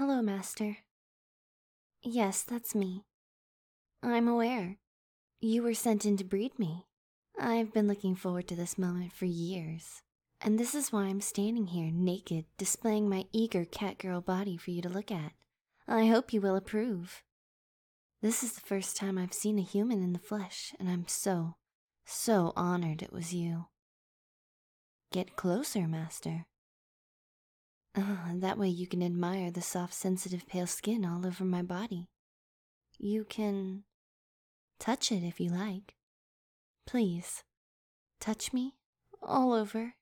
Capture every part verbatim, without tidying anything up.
Hello, Master. Yes, that's me. I'm aware. You were sent in to breed me. I've been looking forward to this moment for years. And this is why I'm standing here naked, displaying my eager catgirl body for you to look at. I hope you will approve. This is the first time I've seen a human in the flesh, and I'm so, so honored it was you. Get closer, Master. Uh, that way you can admire the soft, sensitive, pale skin all over my body. You can touch it if you like. Please, touch me all over.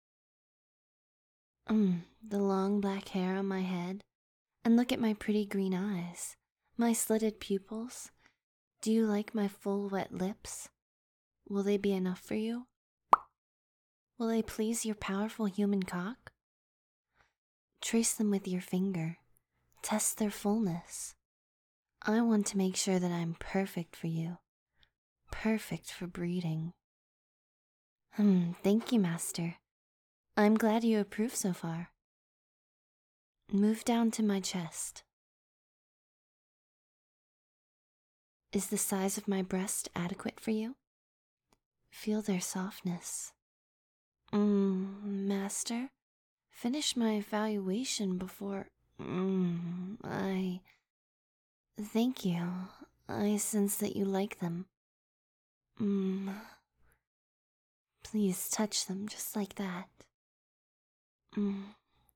Mm, the long black hair on my head, and look at my pretty green eyes, my slitted pupils. Do you like my full wet lips? Will they be enough for you? Will they please your powerful human cock? Trace them with your finger. Test their fullness. I want to make sure that I'm perfect for you. Perfect for breeding. Hmm, thank you, Master. I'm glad you approve so far. Move down to my chest. Is the size of my breast adequate for you? Feel their softness. Mmm, Master, finish my evaluation before... Mmm, I... Thank you. I sense that you like them. Mmm. Please touch them just like that. Mmm.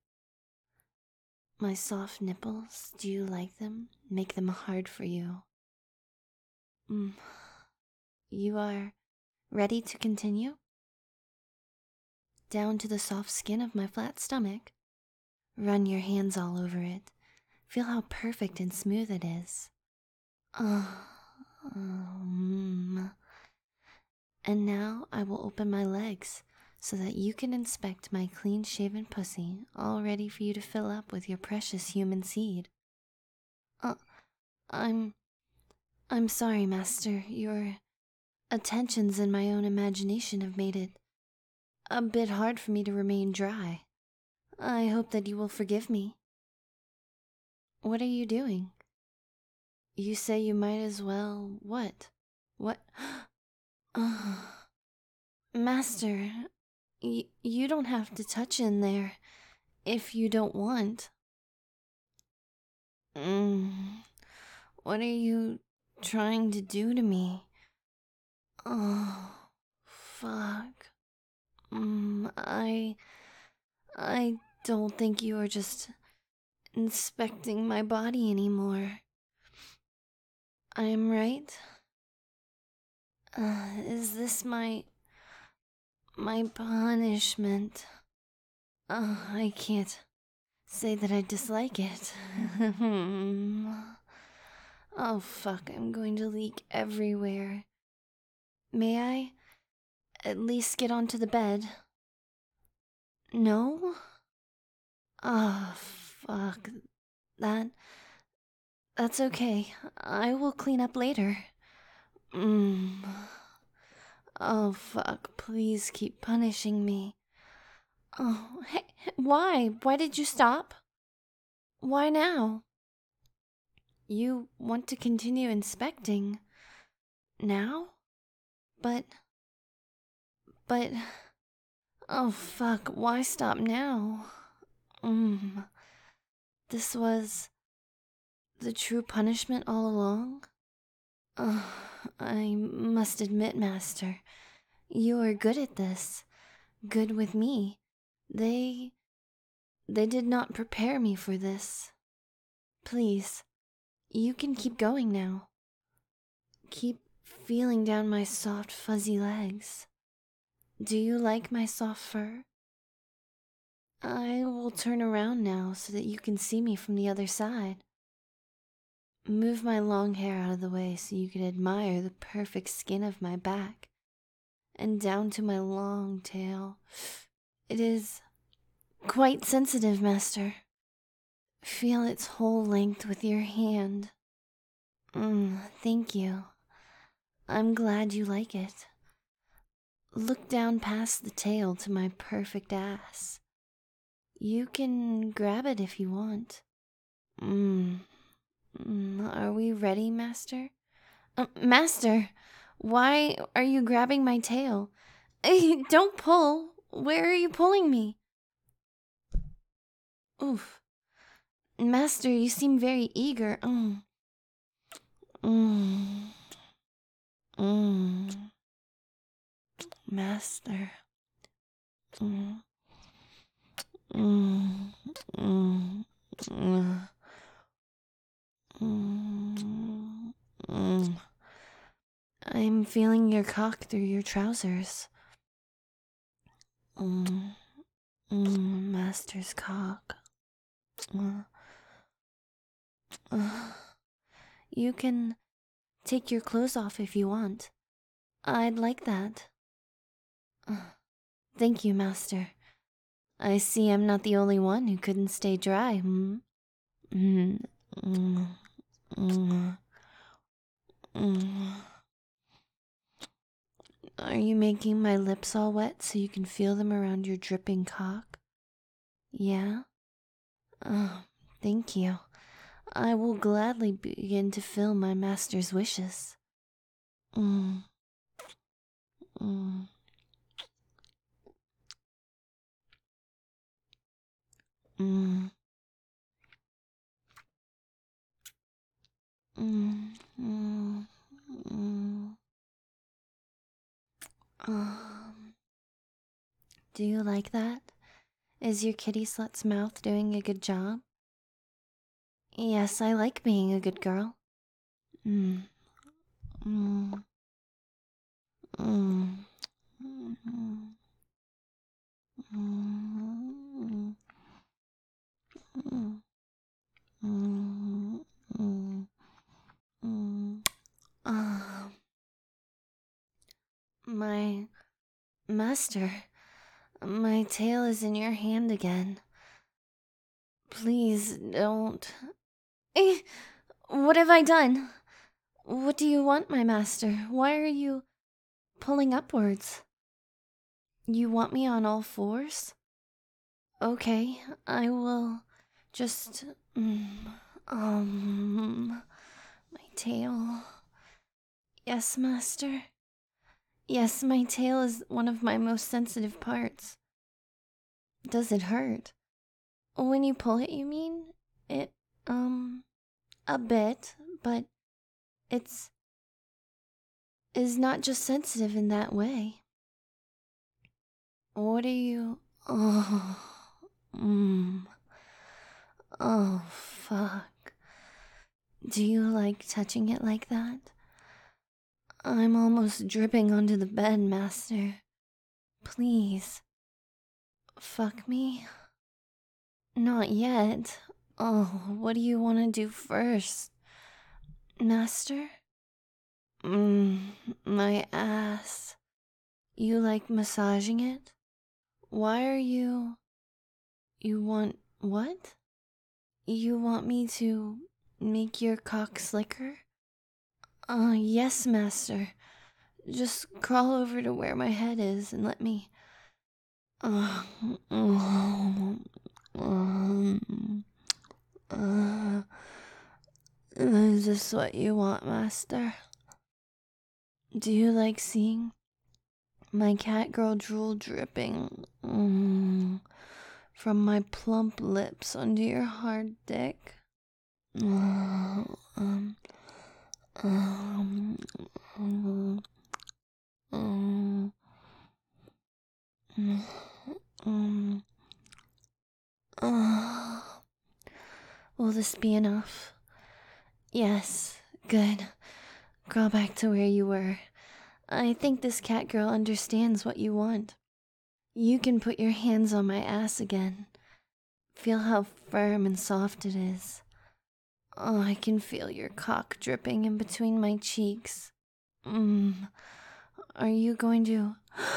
My soft nipples, do you like them? Make them hard for you. Mmm. You are ready to continue? Down to the soft skin of my flat stomach. Run your hands all over it. Feel how perfect and smooth it is. Oh, um, and now I will open my legs so that you can inspect my clean-shaven pussy, all ready for you to fill up with your precious human seed. Uh, I'm... I'm sorry, Master. Your attentions and my own imagination have made it a bit hard for me to remain dry. I hope that you will forgive me. What are you doing? You say you might as well... What? What? Master, y you don't have to touch in there if you don't want. Mm. What are you trying to do to me? Oh, fuck. Mm, I... I don't think you are just inspecting my body anymore. I am right? Uh, is this my... my punishment? Oh, I can't say that I dislike it. Oh, fuck, I'm going to leak everywhere. May I at least get onto the bed? No? Oh, fuck. That... That's okay. I will clean up later. Mm. Oh, fuck. Please keep punishing me. Oh, hey, why? Why did you stop? Why now? You want to continue inspecting now? But... But... Oh, fuck. Why stop now? Mm. This was... the true punishment all along? Oh, I must admit, Master, you are good at this. Good with me. They... they did not prepare me for this. Please, you can keep going now. Keep feeling down my soft, fuzzy legs. Do you like my soft fur? I will turn around now so that you can see me from the other side. Move my long hair out of the way so you can admire the perfect skin of my back, and down to my long tail. It is quite sensitive, Master. Feel its whole length with your hand. Mm, thank you. I'm glad you like it. Look down past the tail to my perfect ass. You can grab it if you want. Mm. Mm, Are we ready, Master? Uh, Master, why are you grabbing my tail? Don't pull. Where are you pulling me? Oof. Master, you seem very eager. Mm. Mm. Mm. Master. Mm. Mm. Mm. Mm. Mm. Mm. I'm feeling your cock through your trousers. Mm. Mm. Master's cock. Mm. Uh, you can take your clothes off if you want. I'd like that. Uh, Thank you, Master. I see I'm not the only one who couldn't stay dry, hmm? Mm, mm, mm, mm. Are you making my lips all wet so you can feel them around your dripping cock? Yeah? Oh, thank you. I will gladly begin to fill my master's wishes. Mm, mm, mm, mm, mm, mm. Um, do you like that? Is your kitty slut's mouth doing a good job? Yes, I like being a good girl. Mm, mm, mm, mm, mm, mm, mm, mm, mm. Ah, my master, my tail is in your hand again. Please don't. Eh, what have I done? What do you want, my master? Why are you pulling upwards? You want me on all fours? Okay, I will just. Mm, um. My tail. Yes, master. Yes, my tail is one of my most sensitive parts. Does it hurt? When you pull it, you mean? It, um. A bit, but it's. is not just sensitive in that way. What are you. Oh. Mmm. Oh, fuck. Do you like touching it like that? I'm almost dripping onto the bed, master. Please. Fuck me? Not yet. Oh, what do you want to do first? Master? Mmm, my ass. You like massaging it? Why are you. You want what? You want me to make your cock slicker? Uh, yes, master. Just crawl over to where my head is and let me. Uh, um, um, uh, is this what you want, master? Do you like seeing my cat girl drool dripping mm, from my plump lips onto your hard dick? Uh, um, um, um, um, um, uh, will this be enough? Yes, good. Crawl back to where you were. I think this cat girl understands what you want. You can put your hands on my ass again. Feel how firm and soft it is. Oh, I can feel your cock dripping in between my cheeks. Mmm. Are you going to.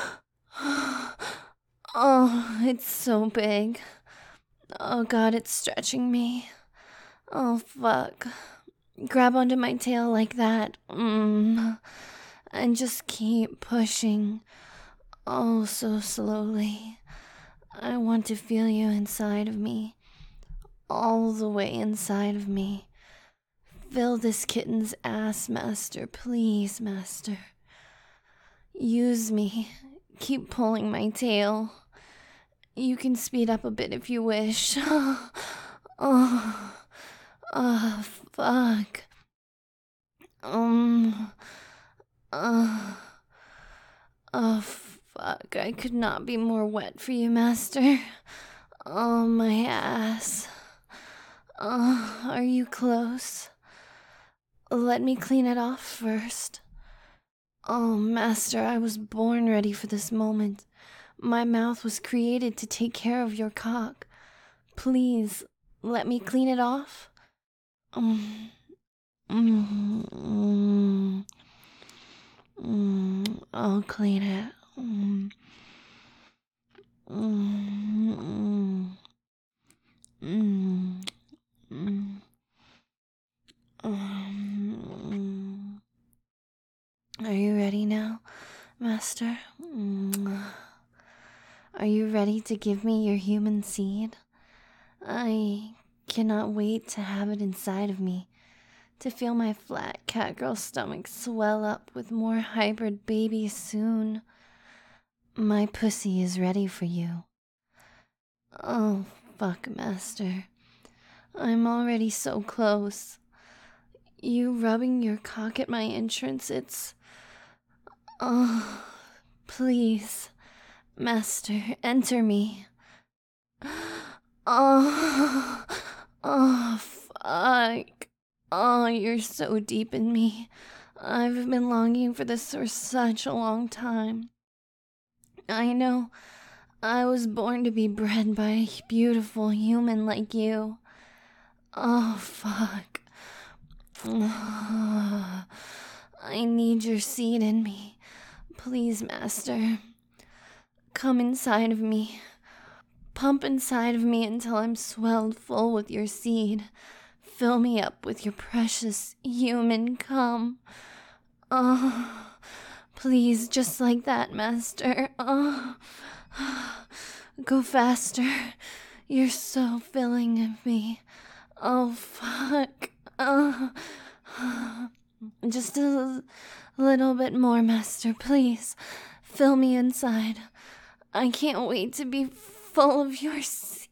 Oh, it's so big. Oh god, it's stretching me. Oh fuck. Grab onto my tail like that. Mmm. And just keep pushing. Oh, so slowly. I want to feel you inside of me. all the way inside of me. Fill this kitten's ass, Master. Please, Master. Use me. Keep pulling my tail. You can speed up a bit if you wish. Oh, oh, fuck. Um, uh, oh, fuck. I could not be more wet for you, Master. Oh, my ass. Oh, are you close? Let me clean it off first. Oh, Master, I was born ready for this moment. My mouth was created to take care of your cock. Please, let me clean it off. Mm, mm, mm, mm, I'll clean it. Mm, mm, mm, mm, mm. Are you ready now, Master? Mm. Are you ready to give me your human seed? I cannot wait to have it inside of me, to feel my flat catgirl stomach swell up with more hybrid babies soon. My pussy is ready for you. Oh, fuck, Master. I'm already so close. You rubbing your cock at my entrance, it's... Oh, please, Master, enter me. Oh, oh, fuck. Oh, you're so deep in me. I've been longing for this for such a long time. I know I was born to be bred by a beautiful human like you. Oh, fuck. Oh, I need your seed in me. Please, Master. Come inside of me. Pump inside of me until I'm swelled full with your seed. Fill me up with your precious human cum. Oh, please, just like that, Master. Oh, go faster. You're so filling of me. Oh, fuck. Oh, just a little bit more, Master, please. Fill me inside. I can't wait to be full of your se-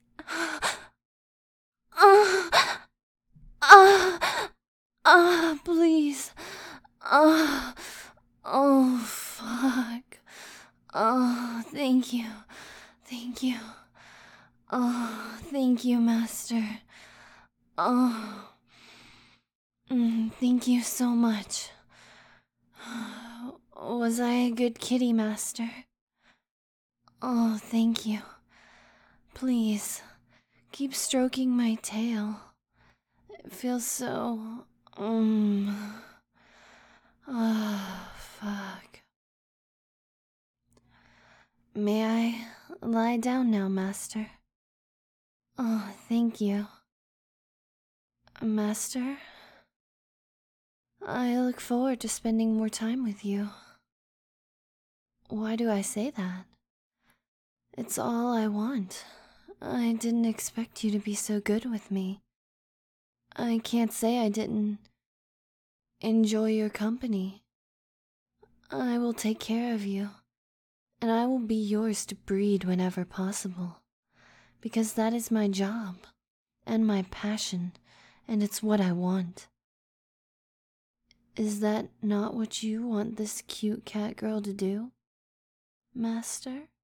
Ah, ah, ah, please. Ah, oh, fuck. Oh, thank you. Thank you. Oh, thank you, Master. Oh, mm, thank you so much. Was I a good kitty, Master? Oh, thank you. Please, keep stroking my tail. It feels so... Um... Oh, fuck. May I lie down now, Master? Oh, thank you. Master? I look forward to spending more time with you. Why do I say that? It's all I want. I didn't expect you to be so good with me. I can't say I didn't enjoy your company. I will take care of you, and I will be yours to breed whenever possible, because that is my job, and my passion, and it's what I want. Is that not what you want this cute cat girl to do, Master?